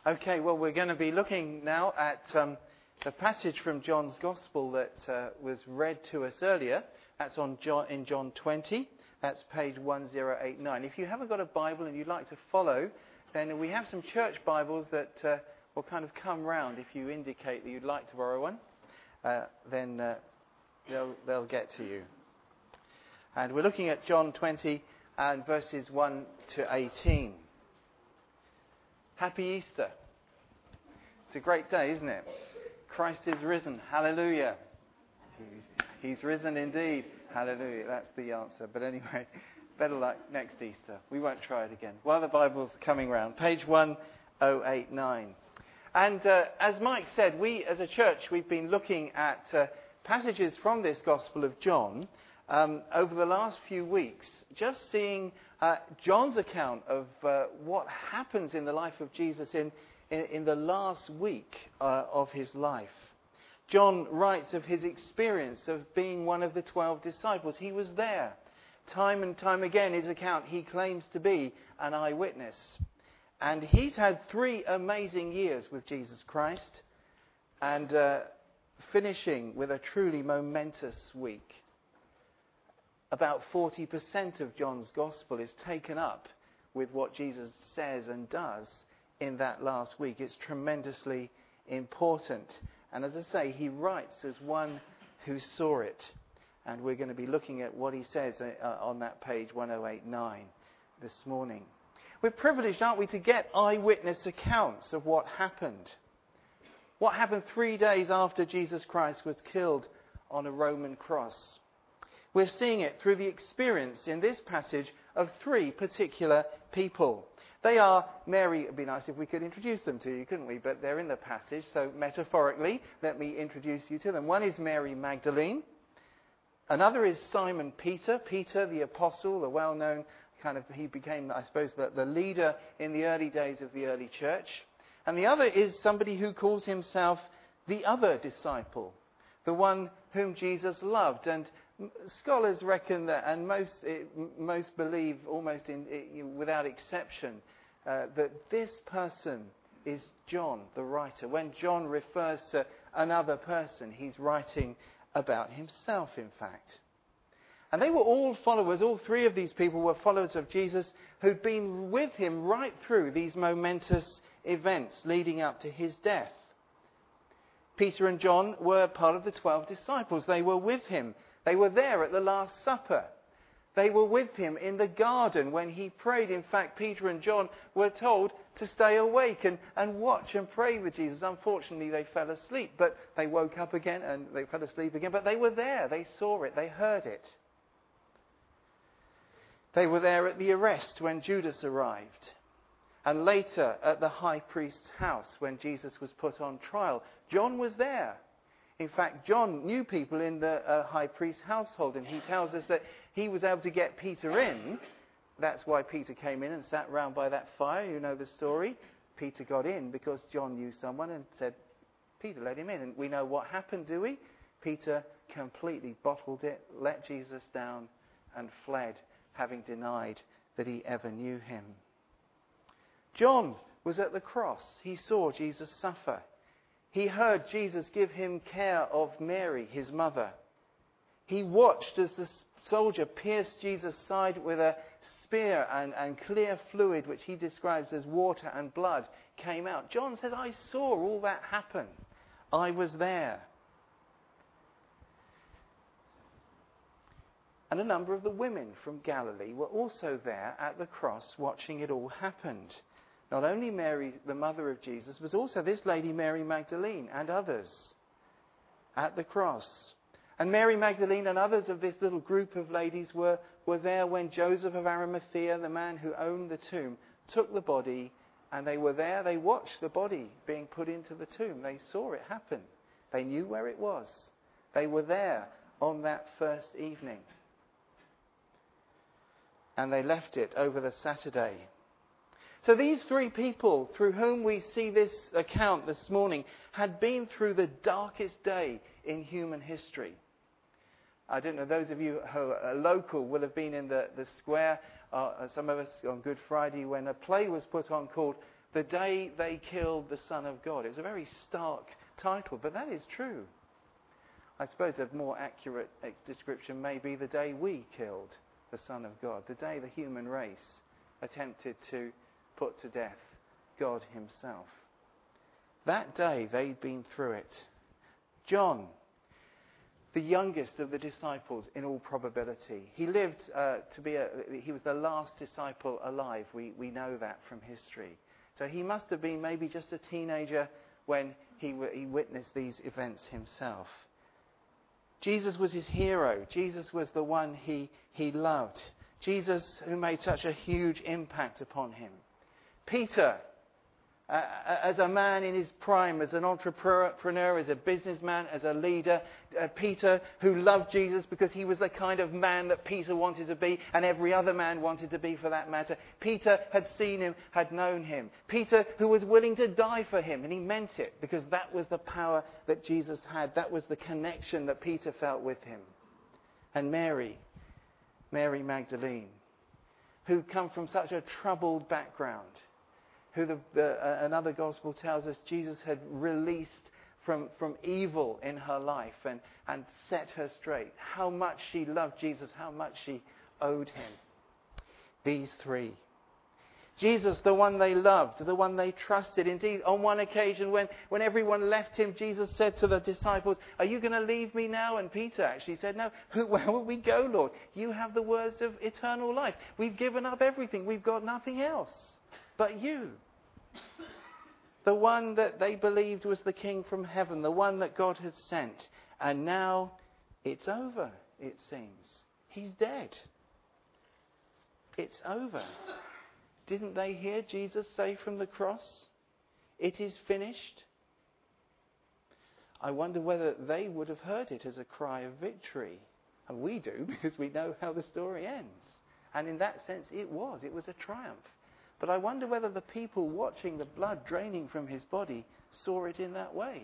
Okay, well, we're going to be looking now at the passage from John's Gospel that was read to us earlier. That's in John 20. That's page 1089. If you haven't got a Bible and you'd like to follow, then we have some church Bibles that will kind of come round. If you indicate that you'd like to borrow one, then they'll get to you. And we're looking at John 20 and verses 1 to 18. Happy Easter. It's a great day, isn't it? Christ is risen. Hallelujah. He's risen indeed. Hallelujah. That's the answer. But anyway, better luck next Easter. We won't try it again. While the Bible's coming round. Page 1089. And as Mike said, we as a church, we've been looking at passages from this Gospel of John over the last few weeks, just seeing John's account of what happens in the life of Jesus in the last week of his life. John writes of his experience of being one of the 12 disciples. He was there. Time and time again, his account, he claims to be an eyewitness. And he's had 3 amazing years with Jesus Christ, and finishing with a truly momentous week. About 40% of John's Gospel is taken up with what Jesus says and does in that last week. It's tremendously important. And as I say, he writes as one who saw it. And we're going to be looking at what he says on that page 1089 this morning. We're privileged, aren't we, to get eyewitness accounts of what happened. What happened 3 days after Jesus Christ was killed on a Roman cross. We're seeing it through the experience in this passage of 3 particular people. They are Mary. It'd be nice if we could introduce them to you, couldn't we? But they're in the passage, so metaphorically, let me introduce you to them. One is Mary Magdalene. Another is Simon Peter. Peter, the apostle, the well-known he became, I suppose, the leader in the early days of the early church. And the other is somebody who calls himself the other disciple, the one whom Jesus loved. And scholars reckon that, and most believe, almost without exception, that this person is John, the writer. When John refers to another person, he's writing about himself, in fact. And they were all followers. All 3 of these people were followers of Jesus who'd been with him right through these momentous events leading up to his death. Peter and John were part of the 12 disciples. They were with him. They were there at the Last Supper. They were with him in the garden when he prayed. In fact, Peter and John were told to stay awake and watch and pray with Jesus. Unfortunately, they fell asleep, but they woke up again and they fell asleep again. But they were there. They saw it. They heard it. They were there at the arrest when Judas arrived. And later at the high priest's house when Jesus was put on trial. John was there. In fact, John knew people in the high priest's household, and he tells us that he was able to get Peter in. That's why Peter came in and sat round by that fire. You know the story. Peter got in because John knew someone and said, Peter, let him in. And we know what happened, do we? Peter completely bottled it, let Jesus down, and fled, having denied that he ever knew him. John was at the cross. He saw Jesus suffer. He heard Jesus give him care of Mary, his mother. He watched as the soldier pierced Jesus' side with a spear, and clear fluid, which he describes as water and blood, came out. John says, I saw all that happen. I was there. And a number of the women from Galilee were also there at the cross watching it all happen. Not only Mary, the mother of Jesus, but also this lady, Mary Magdalene, and others at the cross. And Mary Magdalene and others of this little group of ladies were there when Joseph of Arimathea, the man who owned the tomb, took the body, and they were there. They watched the body being put into the tomb. They saw it happen. They knew where it was. They were there on that first evening. And they left it over the Saturday. So these 3 people through whom we see this account this morning had been through the darkest day in human history. I don't know, those of you who are local will have been in the square, some of us on Good Friday, when a play was put on called The day they killed the Son of God. It was a very stark title, but that is true. I suppose a more accurate description may be the day we killed the Son of God. The day the human race attempted to put to death God himself. That day they'd been through it. John, the youngest of the disciples in all probability. He lived he was the last disciple alive. We know that from history. So he must have been maybe just a teenager when he witnessed these events himself. Jesus was his hero. Jesus was the one he loved. Jesus who made such a huge impact upon him. Peter, as a man in his prime, as an entrepreneur, as a businessman, as a leader. Peter, who loved Jesus because he was the kind of man that Peter wanted to be, and every other man wanted to be for that matter. Peter had seen him, had known him. Peter, who was willing to die for him, and he meant it, because that was the power that Jesus had. That was the connection that Peter felt with him. And Mary Magdalene, who come from such a troubled background, who another gospel tells us Jesus had released from evil in her life and set her straight. How much she loved Jesus, how much she owed him. These three. Jesus, the one they loved, the one they trusted. Indeed, on one occasion when everyone left him, Jesus said to the disciples, "Are you going to leave me now?" And Peter actually said, "No, where will we go, Lord? You have the words of eternal life. We've given up everything. We've got nothing else but you." The one that they believed was the King from heaven, the one that God had sent. And now it's over, it seems. He's dead. It's over. Didn't they hear Jesus say from the cross, "It is finished"? I wonder whether they would have heard it as a cry of victory. And we do, because we know how the story ends. And in that sense, it was a triumph. But I wonder whether the people watching the blood draining from his body saw it in that way.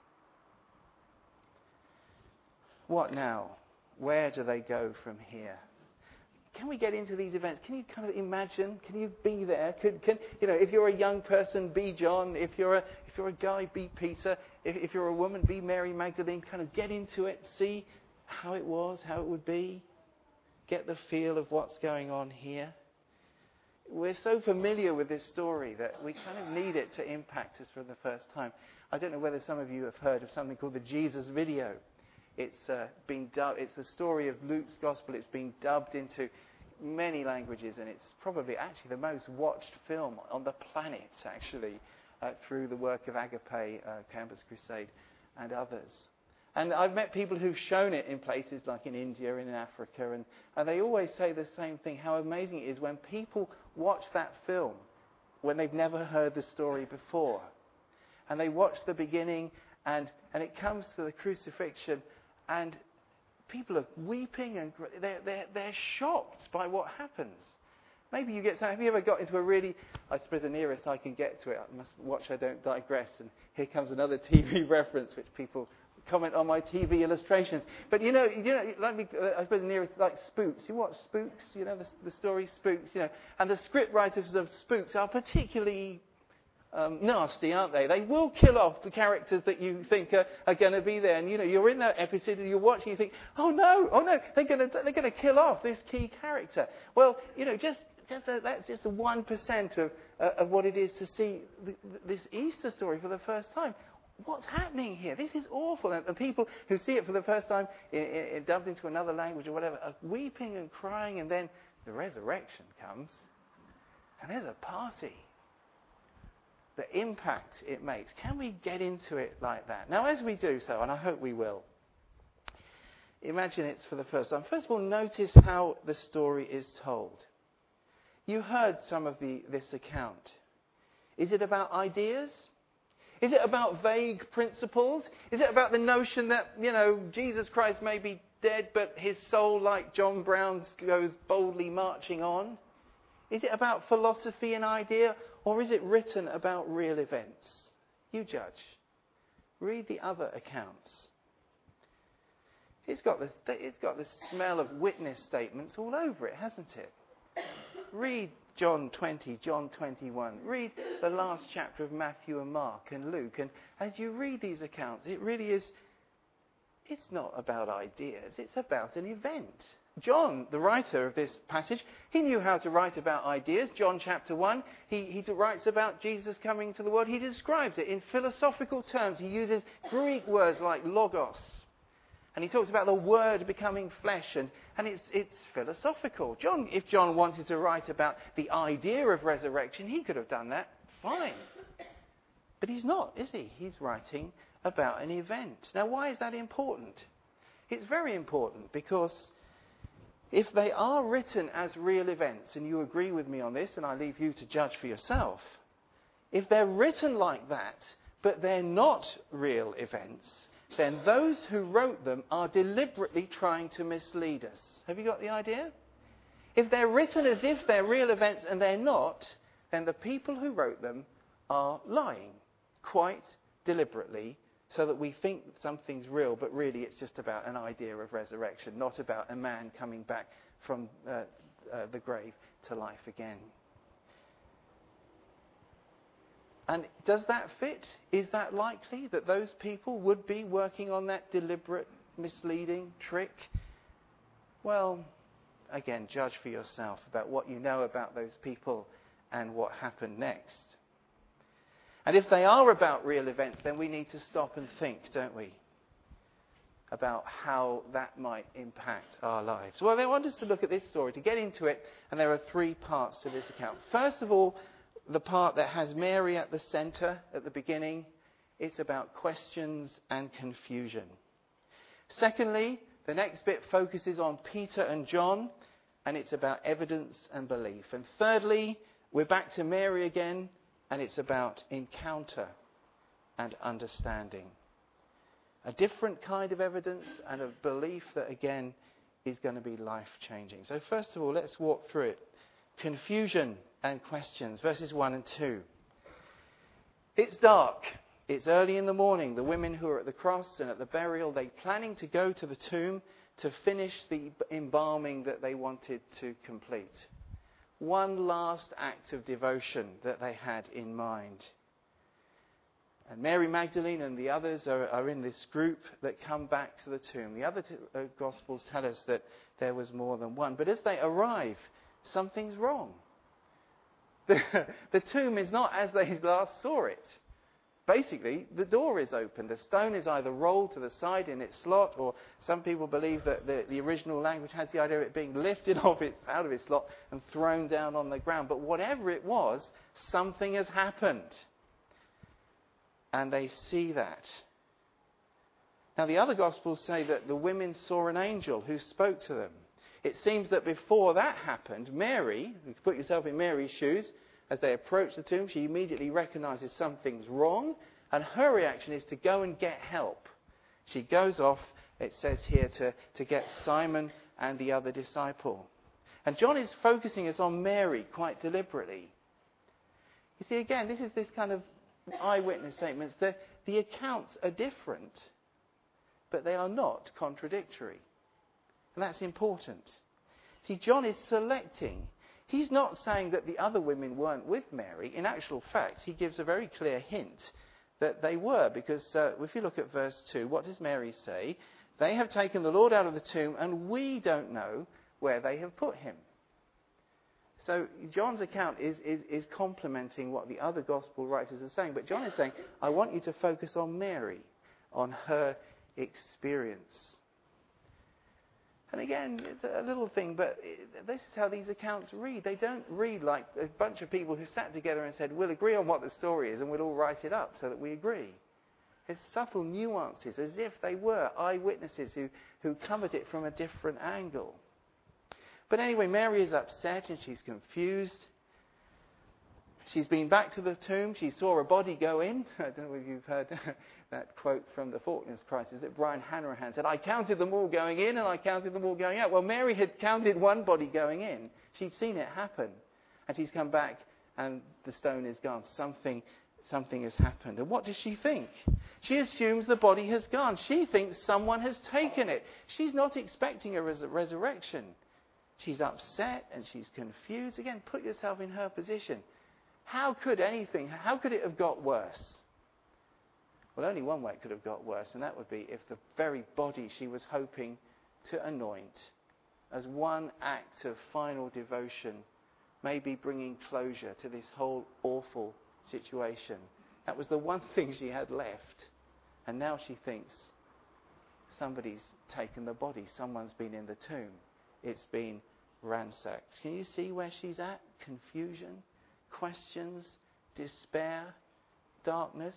What now? Where do they go from here? Can we get into these events? Can you kind of imagine? Can you be there? If you're a young person, be John. If you're a guy, be Peter. If you're a woman, be Mary Magdalene. Kind of get into it, see how it was, how it would be. Get the feel of what's going on here. We're so familiar with this story that we kind of need it to impact us for the first time. I don't know whether some of you have heard of something called the Jesus Video. It's been dubbed. It's the story of Luke's Gospel. It's been dubbed into many languages, and it's probably actually the most watched film on the planet, actually, through the work of Agape, Campus Crusade, and others. And I've met people who've shown it in places like in India and in Africa, and they always say the same thing, how amazing it is when people watch that film when they've never heard the story before. And they watch the beginning, and it comes to the crucifixion, and people are weeping, and they're shocked by what happens. Maybe you get some. Have you ever got into a really, I suppose the nearest I can get to it, I must watch I Don't Digress, and here comes another TV reference which people comment on my TV illustrations. But I suppose the nearest, like Spooks. You watch Spooks, the story Spooks, and the script writers of Spooks are particularly nasty, aren't they? They will kill off the characters that you think are going to be there. And you're in that episode and you're watching, you think, oh no, they're going to kill off this key character. Well, that's just the 1% of what it is to see this Easter story for the first time. What's happening here? This is awful. And the people who see it for the first time, dubbed into another language or whatever, are weeping and crying, and then the resurrection comes, and there's a party. The impact it makes. Can we get into it like that? Now, as we do so, and I hope we will, imagine it's for the first time. First of all, notice how the story is told. You heard some of this account. Is it about ideas? Is it about vague principles? Is it about the notion that, Jesus Christ may be dead, but his soul, like John Brown's, goes boldly marching on? Is it about philosophy and idea, or is it written about real events? You judge. Read the other accounts. It's got the smell of witness statements all over it, hasn't it? Read John 20, John 21. Read the last chapter of Matthew and Mark and Luke. And as you read these accounts, it really is, it's not about ideas, it's about an event. John, the writer of this passage, he knew how to write about ideas. John chapter 1, he writes about Jesus coming to the world. He describes it in philosophical terms. He uses Greek words like logos. And he talks about the Word becoming flesh, and it's philosophical. If John wanted to write about the idea of resurrection, he could have done that fine. But he's not, is he? He's writing about an event. Now, why is that important? It's very important because if they are written as real events, and you agree with me on this, and I leave you to judge for yourself, if they're written like that, but they're not real events, then those who wrote them are deliberately trying to mislead us. Have you got the idea? If they're written as if they're real events and they're not, then the people who wrote them are lying quite deliberately so that we think something's real, but really it's just about an idea of resurrection, not about a man coming back from the grave to life again. And does that fit? Is that likely that those people would be working on that deliberate, misleading trick? Well, again, judge for yourself about what you know about those people and what happened next. And if they are about real events, then we need to stop and think, don't we, about how that might impact our lives. Well, I want us to look at this story, to get into it, and there are three parts to this account. First of all, the part that has Mary at the centre at the beginning, it's about questions and confusion. Secondly, the next bit focuses on Peter and John, and it's about evidence and belief. And thirdly, we're back to Mary again, and it's about encounter and understanding. A different kind of evidence and a belief that, again, is going to be life-changing. So first of all, let's walk through it. Confusion and questions, verses 1 and 2. It's dark. It's early in the morning. The women who are at the cross and at the burial, they're planning to go to the tomb to finish the embalming that they wanted to complete. One last act of devotion that they had in mind. And Mary Magdalene and the others are in this group that come back to the tomb. The other Gospels tell us that there was more than one. But as they arrive, something's wrong. The tomb is not as they last saw it. Basically, the door is open. The stone is either rolled to the side in its slot, or some people believe that the original language has the idea of it being lifted out of its slot and thrown down on the ground. But whatever it was, something has happened. And they see that. Now, the other Gospels say that the women saw an angel who spoke to them. It seems that before that happened, Mary, you can put yourself in Mary's shoes, as they approach the tomb, she immediately recognises something's wrong, and her reaction is to go and get help. She goes off, it says here, to get Simon and the other disciple. And John is focusing us on Mary quite deliberately. You see, again, this is this kind of eyewitness statements. The accounts are different, but they are not contradictory. And that's important. See, John is selecting. He's not saying that the other women weren't with Mary. In actual fact, he gives a very clear hint that they were. Because if you look at verse 2, what does Mary say? They have taken the Lord out of the tomb, and we don't know where they have put him. So John's account is complementing what the other gospel writers are saying. But John is saying, I want you to focus on Mary, on her experience. And again, it's a little thing, but this is how these accounts read. They don't read like a bunch of people who sat together and said, we'll agree on what the story is and we'll all write it up so that we agree. There's subtle nuances, as if they were eyewitnesses who covered it from a different angle. But anyway, Mary is upset and she's confused. She's been back to the tomb. She saw a body go in. I don't know if you've heard that quote from the Falklands crisis that Brian Hanrahan said, I counted them all going in and I counted them all going out. Well, Mary had counted one body going in. She'd seen it happen. And she's come back and the stone is gone. Something has happened. And what does she think? She assumes the body has gone. She thinks someone has taken it. She's not expecting a resurrection. She's upset and she's confused. Again, put yourself in her position. How could it have got worse? Well, only one way it could have got worse, and that would be if the very body she was hoping to anoint as one act of final devotion, maybe bringing closure to this whole awful situation. That was the one thing she had left. And now she thinks, somebody's taken the body. Someone's been in the tomb. It's been ransacked. Can you see where she's at? Confusion, questions, despair, darkness.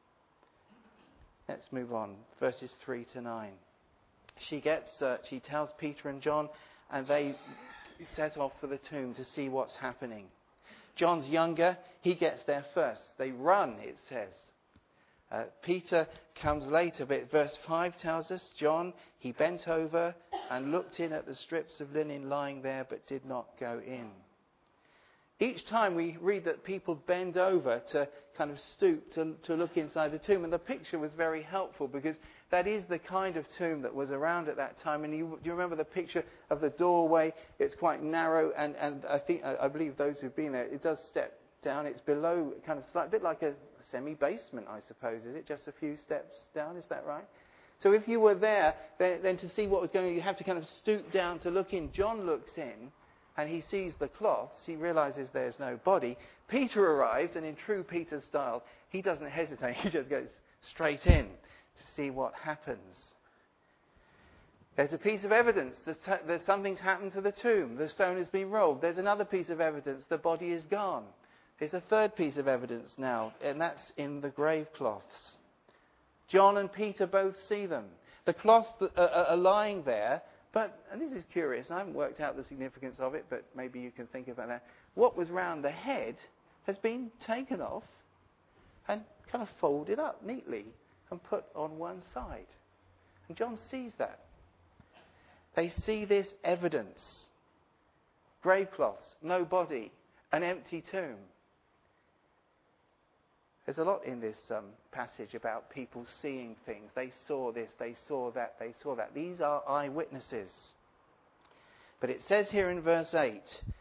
Let's move on. Verses 3 to 9. She tells Peter and John, and they set off for the tomb to see what's happening. John's younger. He gets there first. They run, it says. Peter comes later, but verse 5 tells us, John, he bent over and looked in at the strips of linen lying there, but did not go in. Each time we read that people bend over to kind of stoop to look inside the tomb, and the picture was very helpful because that is the kind of tomb that was around at that time. And do you remember the picture of the doorway? It's quite narrow, and I believe those who've been there, it does step down. It's below, kind of a bit like a semi-basement, I suppose. Is it just a few steps down? Is that right? So if you were there, then to see what was going on, you have to kind of stoop down to look in. John looks in, and he sees the cloths. He realizes there's no body. Peter arrives, and in true Peter style, he doesn't hesitate. He just goes straight in to see what happens. There's a piece of evidence that something's happened to the tomb. The stone has been rolled. There's another piece of evidence. The body is gone. There's a third piece of evidence now, and that's in the grave cloths. John and Peter both see them. The cloths are lying there, but, and this is curious, I haven't worked out the significance of it, but maybe you can think about that. What was round the head has been taken off and kind of folded up neatly and put on one side. And John sees that. They see this evidence. Grave cloths, no body, an empty tomb. There's a lot in this passage about people seeing things. They saw this, they saw that, they saw that. These are eyewitnesses. But it says here in verse 8,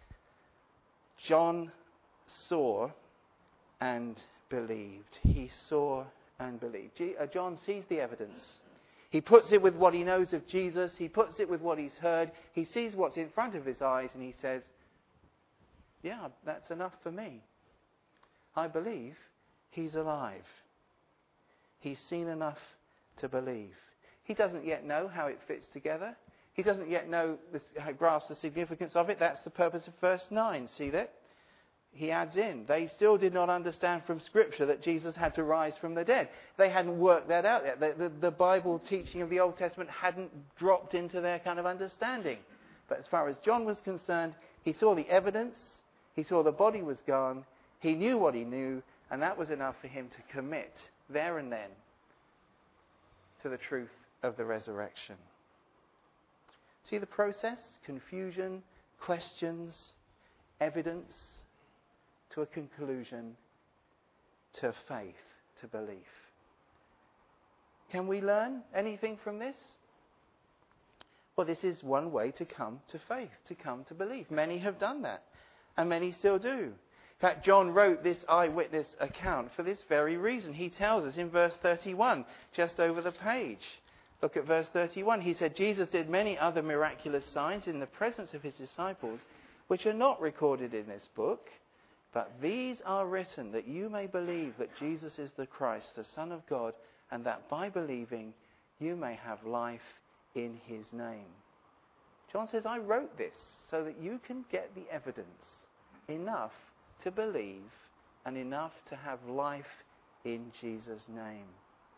John saw and believed. He saw and believed. John sees the evidence. He puts it with what he knows of Jesus. He puts it with what he's heard. He sees what's in front of his eyes and he says, yeah, that's enough for me. I believe he's alive. He's seen enough to believe. He doesn't yet know how it fits together. He doesn't yet grasp the significance of it. That's the purpose of verse 9. See that? He adds in, they still did not understand from Scripture that Jesus had to rise from the dead. They hadn't worked that out yet. The Bible teaching of the Old Testament hadn't dropped into their kind of understanding. But as far as John was concerned, he saw the evidence. He saw the body was gone. He knew what he knew. And that was enough for him to commit there and then to the truth of the resurrection. See the process? Confusion, questions, evidence, to a conclusion, to faith, to belief. Can we learn anything from this? Well, this is one way to come to faith, to come to belief. Many have done that, and many still do. In fact, John wrote this eyewitness account for this very reason. He tells us in verse 31, just over the page. Look at verse 31. He said, Jesus did many other miraculous signs in the presence of his disciples, which are not recorded in this book. But these are written that you may believe that Jesus is the Christ, the Son of God, and that by believing you may have life in his name. John says, I wrote this so that you can get the evidence enough to believe and enough to have life in Jesus' name.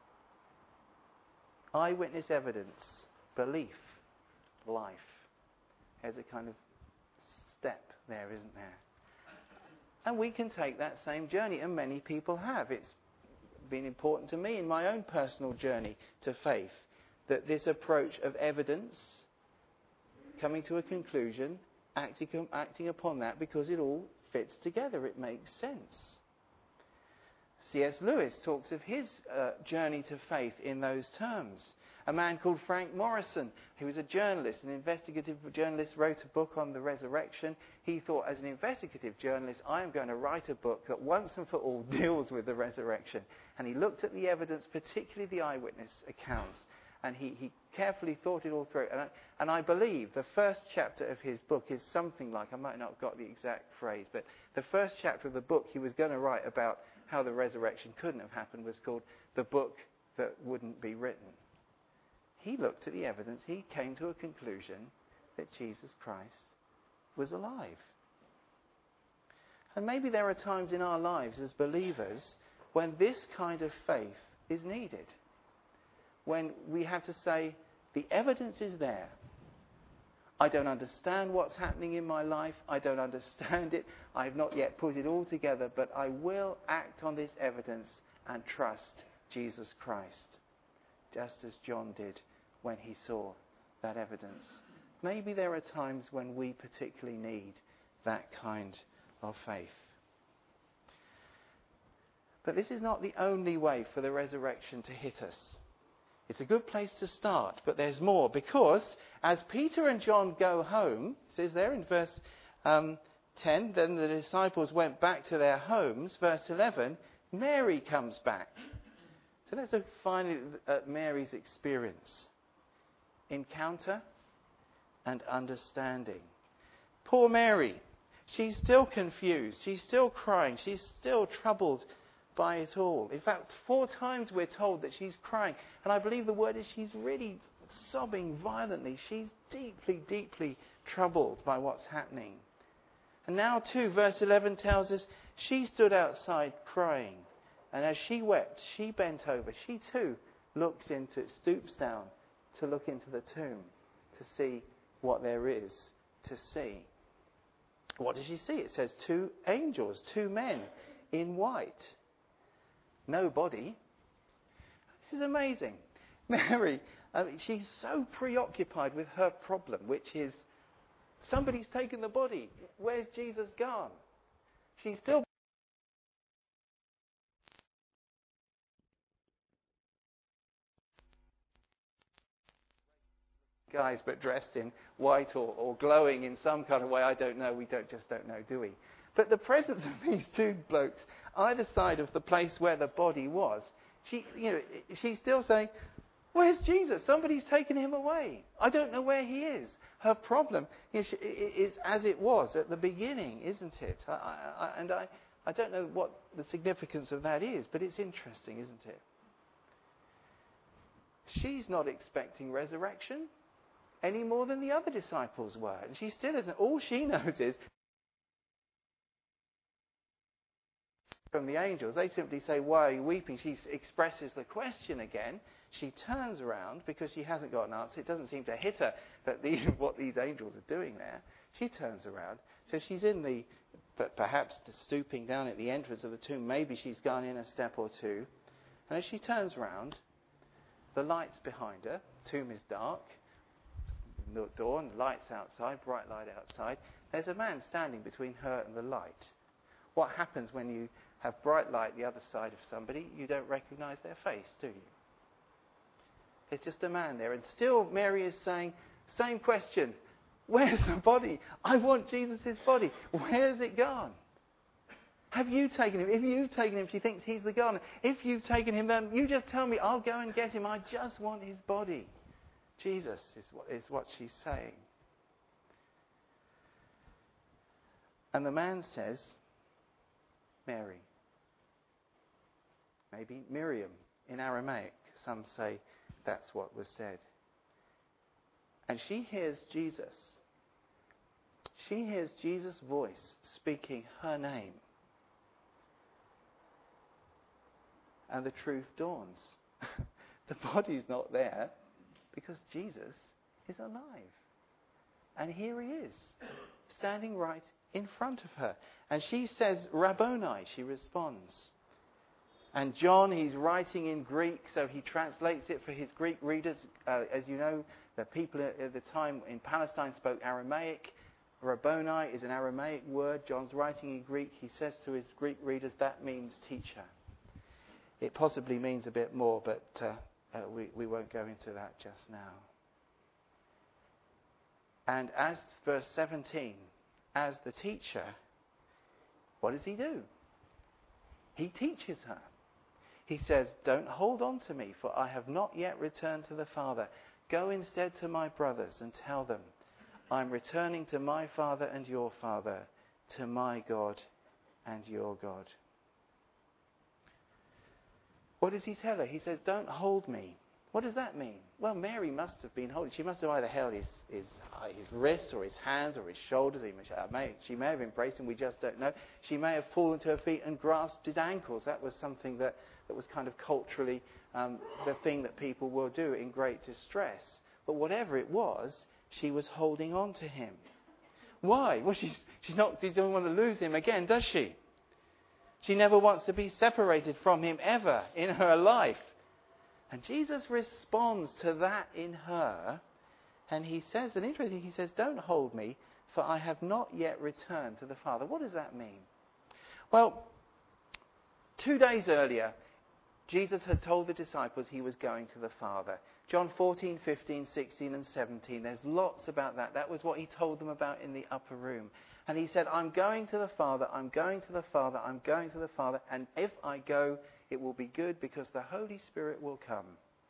Eyewitness evidence, belief, life. There's a kind of step there, isn't there? And we can take that same journey, and many people have. It's been important to me in my own personal journey to faith, that this approach of evidence, coming to a conclusion, acting upon that, because it all fits together. It makes sense. C.S. Lewis talks of his journey to faith in those terms. A man called Frank Morrison, who was a journalist, an investigative journalist, wrote a book on the resurrection. He thought, as an investigative journalist, I am going to write a book that once and for all deals with the resurrection. And he looked at the evidence, particularly the eyewitness accounts, and he carefully thought it all through. And I believe the first chapter of his book is something like, I might not have got the exact phrase, but the first chapter of the book he was going to write about how the resurrection couldn't have happened was called The Book That Wouldn't Be Written. He looked at the evidence. He came to a conclusion that Jesus Christ was alive. And maybe there are times in our lives as believers when this kind of faith is needed. When we have to say, the evidence is there. I don't understand what's happening in my life. I don't understand it. I have not yet put it all together, but I will act on this evidence and trust Jesus Christ, just as John did when he saw that evidence. Maybe there are times when we particularly need that kind of faith. But this is not the only way for the resurrection to hit us. It's a good place to start, but there's more, because as Peter and John go home, it says there in verse 10, then the disciples went back to their homes. Verse 11, Mary comes back. So let's look finally at Mary's experience. Encounter and understanding. Poor Mary, she's still confused, she's still crying, she's still troubled by it all. In fact, 4 times we're told that she's crying. And I believe the word is she's really sobbing violently. She's deeply, deeply troubled by what's happening. And now too, verse 11 tells us she stood outside crying. And as she wept, she bent over. She too stoops down to look into the tomb to see what there is to see. What does she see? It says 2 angels, 2 men in white. No body. This is amazing. Mary, she's so preoccupied with her problem, which is somebody's taken the body. Where's Jesus gone? She's still guys, but dressed in white or glowing in some kind of way. I don't know. We just don't know, do we? But the presence of these 2 blokes either side of the place where the body was, she's still saying, where's Jesus? Somebody's taken him away. I don't know where he is. Her problem is as it was at the beginning, isn't it? I don't know what the significance of that is, but it's interesting, isn't it? She's not expecting resurrection any more than the other disciples were. And she still isn't. All she knows is from the angels, they simply say, why are you weeping? She expresses the question again. She turns around because she hasn't got an answer. It doesn't seem to hit her that what these angels are doing there. She turns around. So she's but perhaps stooping down at the entrance of the tomb. Maybe she's gone in a step or 2. And as she turns around, the light's behind her. The tomb is dark. Dawn, lights outside, bright light outside. There's a man standing between her and the light. What happens when you have bright light the other side of somebody? You don't recognize their face, do you? It's just a man there. And still Mary is saying, same question. Where's the body? I want Jesus' body. Where's it gone? Have you taken him? If you've taken him, she thinks he's the gardener. If you've taken him, then you just tell me, I'll go and get him. I just want his body. Jesus is what she's saying. And the man says, Mary. Maybe Miriam in Aramaic. Some say that's what was said. And she hears Jesus. She hears Jesus' voice speaking her name. And the truth dawns. The body's not there because Jesus is alive. And here he is, standing right in front of her. And she says, Rabboni, she responds. And John, he's writing in Greek, so he translates it for his Greek readers. As you know, the people at the time in Palestine spoke Aramaic. Rabboni is an Aramaic word. John's writing in Greek. He says to his Greek readers, that means teacher. It possibly means a bit more, but we won't go into that just now. And as verse 17, as the teacher, what does he do? He teaches her. He says, don't hold on to me, for I have not yet returned to the Father. Go instead to my brothers and tell them, I'm returning to my Father and your Father, to my God and your God. What does he tell her? He says, don't hold me. What does that mean? Well, Mary must have been holding. She must have either held his wrists or his hands or his shoulders. She may have embraced him. We just don't know. She may have fallen to her feet and grasped his ankles. That was something that was kind of culturally the thing that people will do in great distress. But whatever it was, she was holding on to him. Why? Well, she doesn't want to lose him again, does she? She never wants to be separated from him ever in her life. And Jesus responds to that in her. And he says, he says, don't hold me, for I have not yet returned to the Father. What does that mean? Well, 2 days earlier, Jesus had told the disciples he was going to the Father. John 14, 15, 16 and 17. There's lots about that. That was what he told them about in the upper room. And he said, I'm going to the Father, I'm going to the Father, I'm going to the Father. And if I go, it will be good because the Holy Spirit will come.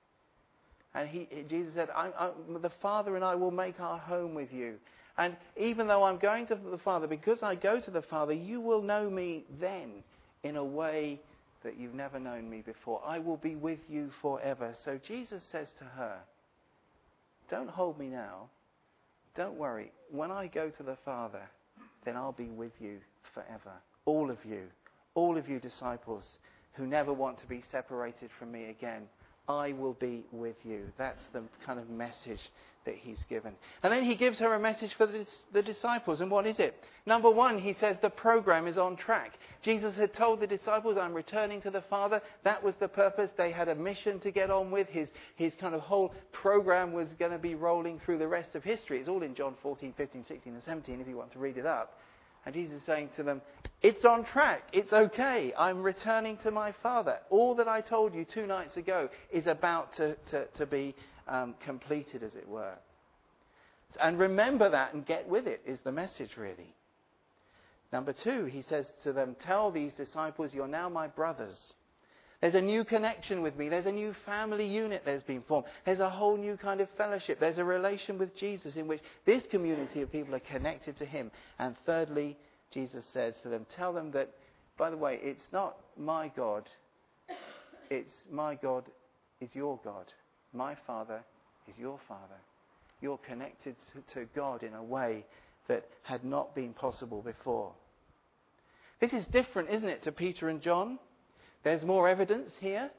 And Jesus said, the Father and I will make our home with you. And even though I'm going to the Father, because I go to the Father, you will know me then in a way that you've never known me before. I will be with you forever. So Jesus says to her, don't hold me now. Don't worry. When I go to the Father, then I'll be with you forever. All of you disciples who never want to be separated from me again, I will be with you. That's the kind of message that he's given. And then he gives her a message for the disciples. And what is it? Number one, he says the program is on track. Jesus had told the disciples, I'm returning to the Father. That was the purpose. They had a mission to get on with. His kind of whole program was going to be rolling through the rest of history. It's all in John 14, 15, 16 and 17 if you want to read it up. And Jesus is saying to them, it's on track. It's okay. I'm returning to my Father. All that I told you 2 nights ago is about to be completed, as it were. And remember that and get with it is the message, really. Number 2, he says to them, tell these disciples, you're now my brothers. There's a new connection with me. There's a new family unit that's been formed. There's a whole new kind of fellowship. There's a relation with Jesus in which this community of people are connected to him. And thirdly, Jesus says to them, tell them that, by the way, it's not my God. It's my God is your God. My Father is your Father. You're connected to God in a way that had not been possible before. This is different, isn't it, to Peter and John? There's more evidence here.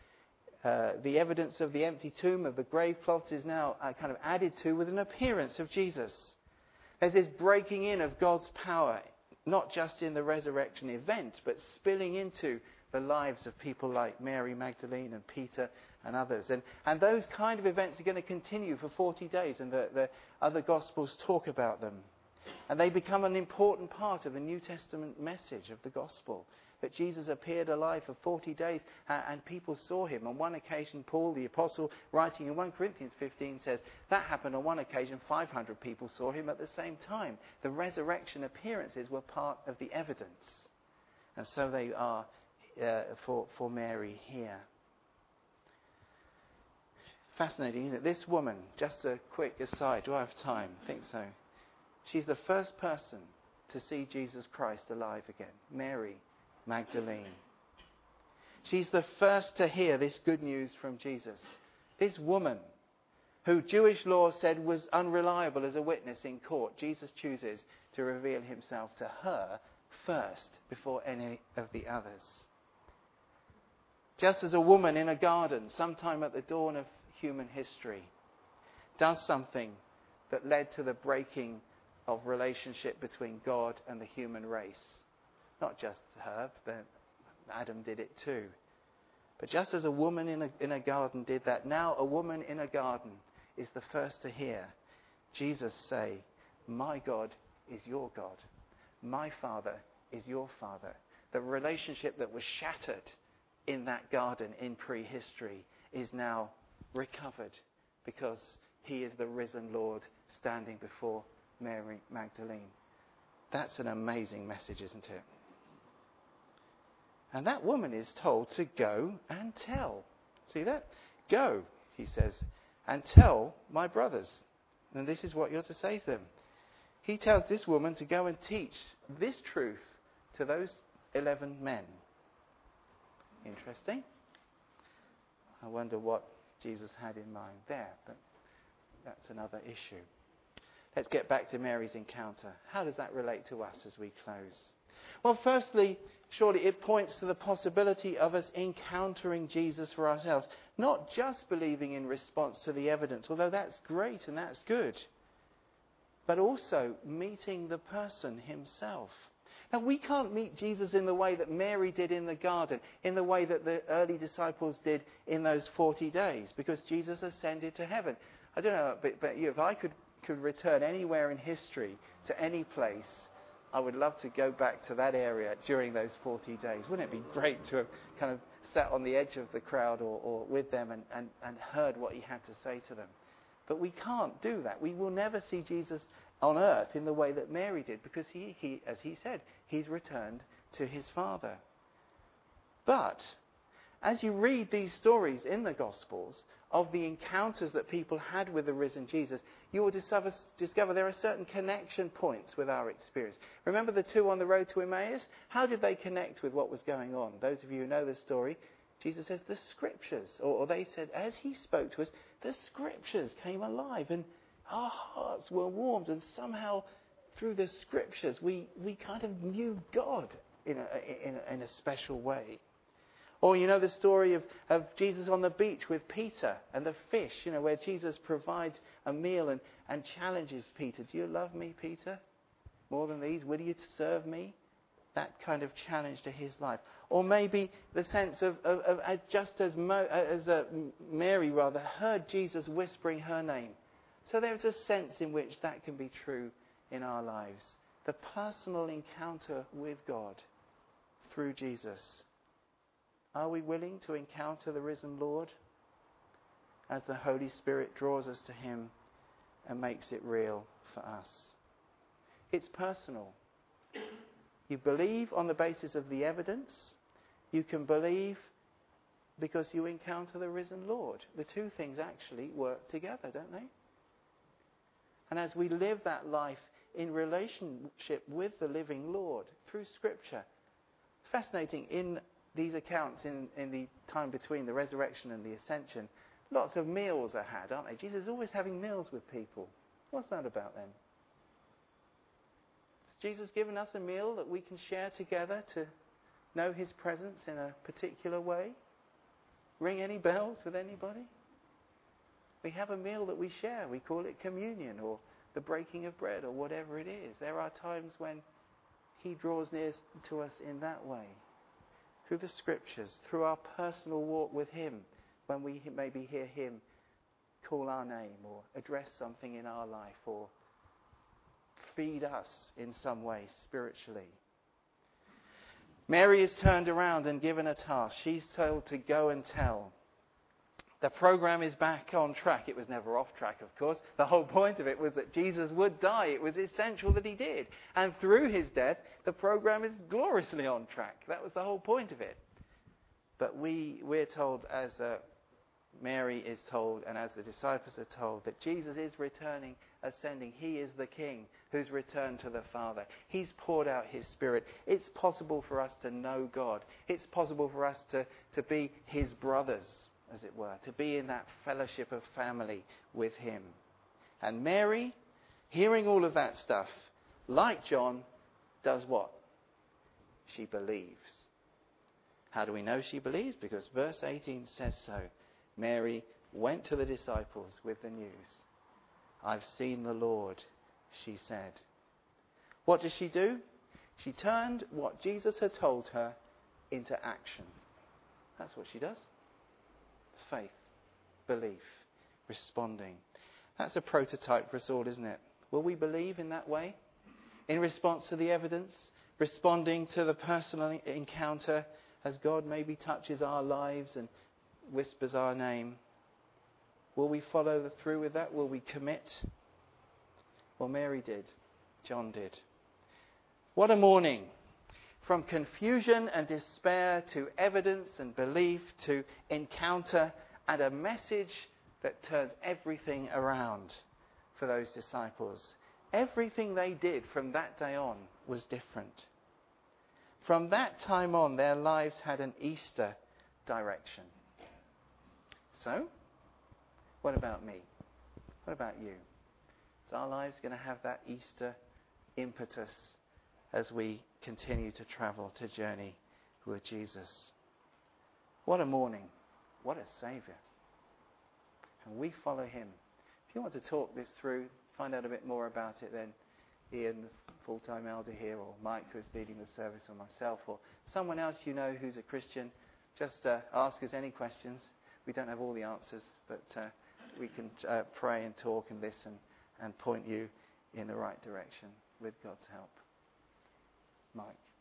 The evidence of the empty tomb, of the grave cloths, is now kind of added to with an appearance of Jesus. There's this breaking in of God's power, not just in the resurrection event, but spilling into the lives of people like Mary Magdalene and Peter and others. And those kind of events are going to continue for 40 days, and the other Gospels talk about them. And they become an important part of the New Testament message of the Gospel. That Jesus appeared alive for 40 days and people saw him. On one occasion, Paul, the apostle, writing in 1 Corinthians 15 says, that happened on one occasion, 500 people saw him at the same time. The resurrection appearances were part of the evidence. And so they are for Mary here. Fascinating, isn't it? This woman, just a quick aside, do I have time? I think so. She's the first person to see Jesus Christ alive again. Mary Magdalene. She's the first to hear this good news from Jesus. This woman, who Jewish law said was unreliable as a witness in court, Jesus chooses to reveal himself to her first before any of the others. Just as a woman in a garden, sometime at the dawn of human history, does something that led to the breaking of relationship between God and the human race. Not just her, but Adam did it too. But just as a woman in a garden did that, now a woman in a garden is the first to hear Jesus say, my God is your God. My Father is your Father. The relationship that was shattered in that garden in prehistory is now recovered because he is the risen Lord standing before Mary Magdalene. That's an amazing message, isn't it? And that woman is told to go and tell. See that? Go, he says, and tell my brothers. And this is what you're to say to them. He tells this woman to go and teach this truth to those 11 men. Interesting. I wonder what Jesus had in mind there, but that's another issue. Let's get back to Mary's encounter. How does that relate to us as we close? Well, firstly, surely it points to the possibility of us encountering Jesus for ourselves. Not just believing in response to the evidence, although that's great and that's good, but also meeting the person himself. Now, we can't meet Jesus in the way that Mary did in the garden, in the way that the early disciples did in those 40 days, because Jesus ascended to heaven. I don't know, but if I could return anywhere in history to any place, I would love to go back to that area during those 40 days. Wouldn't it be great to have kind of sat on the edge of the crowd or with them and heard what he had to say to them? But we can't do that. We will never see Jesus on earth in the way that Mary did, because he, as he said, he's returned to his Father. But as you read these stories in the Gospels of the encounters that people had with the risen Jesus, you will discover there are certain connection points with our experience. Remember the two on the road to Emmaus? How did they connect with what was going on? Those of you who know the story, Jesus says the Scriptures, or they said as he spoke to us, the Scriptures came alive and our hearts were warmed, and somehow through the Scriptures we kind of knew God in a special way. Or you know the story of Jesus on the beach with Peter and the fish, where Jesus provides a meal and challenges Peter. Do you love me, Peter? More than these? Will you serve me? That kind of challenge to his life. Or maybe the sense of just as Mary heard Jesus whispering her name. So there's a sense in which that can be true in our lives. The personal encounter with God through Jesus. Are we willing to encounter the risen Lord as the Holy Spirit draws us to him and makes it real for us? It's personal. You believe on the basis of the evidence. You can believe because you encounter the risen Lord. The two things actually work together, don't they? And as we live that life in relationship with the living Lord through Scripture, fascinating in these accounts in the time between the resurrection and the ascension, lots of meals are had, aren't they? Jesus is always having meals with people. What's that about then? Has Jesus given us a meal that we can share together to know his presence in a particular way? Ring any bells with anybody? We have a meal that we share. We call it communion or the breaking of bread or whatever it is. There are times when he draws near to us in that way. Through the Scriptures, through our personal walk with him, when we maybe hear him call our name or address something in our life or feed us in some way spiritually. Mary is turned around and given a task. She's told to go and tell. The program is back on track. It was never off track, of course. The whole point of it was that Jesus would die. It was essential that he did. And through his death, the program is gloriously on track. That was the whole point of it. But we're told, as Mary is told, and as the disciples are told, that Jesus is returning, ascending. He is the King who's returned to the Father. He's poured out his Spirit. It's possible for us to know God. It's possible for us to be his brothers, as it were, to be in that fellowship of family with him. And Mary, hearing all of that stuff, like John, does what? She believes. How do we know she believes? Because verse 18 says so. Mary went to the disciples with the news. I've seen the Lord, she said. What does she do? She turned what Jesus had told her into action. That's what she does. Faith, belief, responding. That's a prototype for us all, isn't it? Will we believe in that way? In response to the evidence, responding to the personal encounter, as God maybe touches our lives and whispers our name, will we follow through with that? Will we commit? Well, Mary did. John did. What a morning. From confusion and despair to evidence and belief to encounter and a message that turns everything around for those disciples. Everything they did from that day on was different. From that time on, their lives had an Easter direction. So, what about me? What about you? Is our lives going to have that Easter impetus as we continue to travel, to journey with Jesus? What a morning. What a Saviour. And we follow him. If you want to talk this through, find out a bit more about it, then Ian, the full-time elder here, or Mike, who's leading the service, or myself, or someone else you know who's a Christian, just ask us any questions. We don't have all the answers, but we can pray and talk and listen and point you in the right direction with God's help. Mike.